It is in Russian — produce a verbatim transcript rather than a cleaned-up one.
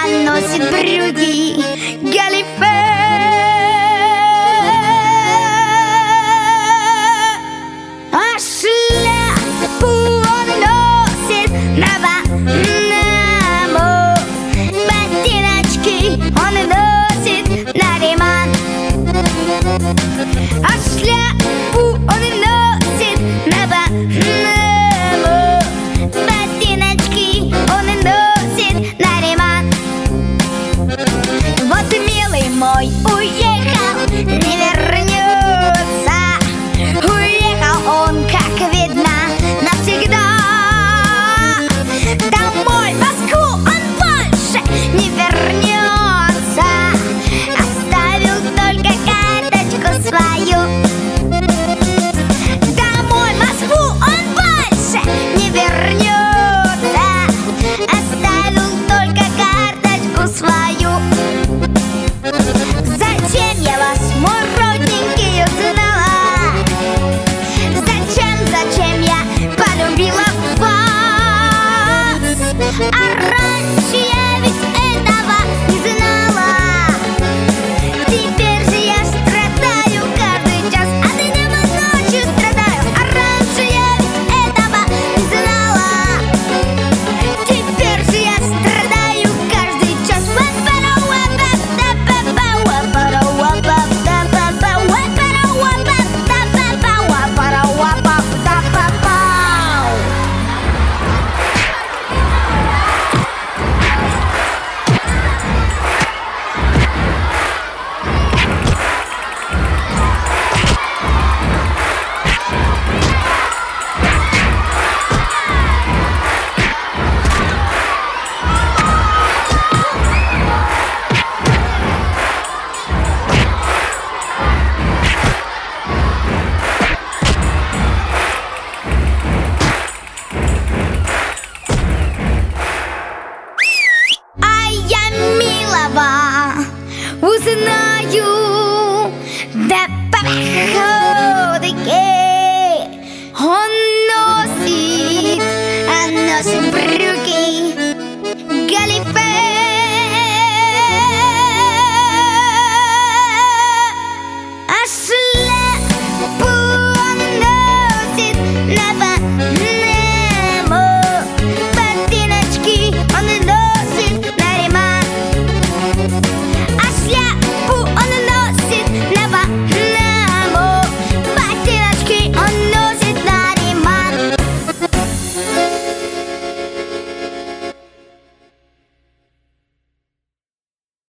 носит брюки галифе. А шляпу он носит на Панаму. Ботиночки он носит на Лиман. А шляпу он носит на Панаму. Ботиночки он носит на Лиман. Вот милый мой уехал, не вернется. Уехал он, как видно, навсегда. Домой, в Москву, он больше не вернется. Оставил только карточку свою. Домой, в Москву, он больше не вернется. Оставил только карточку свою. Зачем я вас, мой родненький, узнала? Зачем, зачем я полюбила вас? А раньше я ведь этого не знала. Теперь же я страдаю каждый час, а днем и ночью страдаю. А раньше я ведь этого не знала. Теперь же я страдаю каждый час. Узнаю, да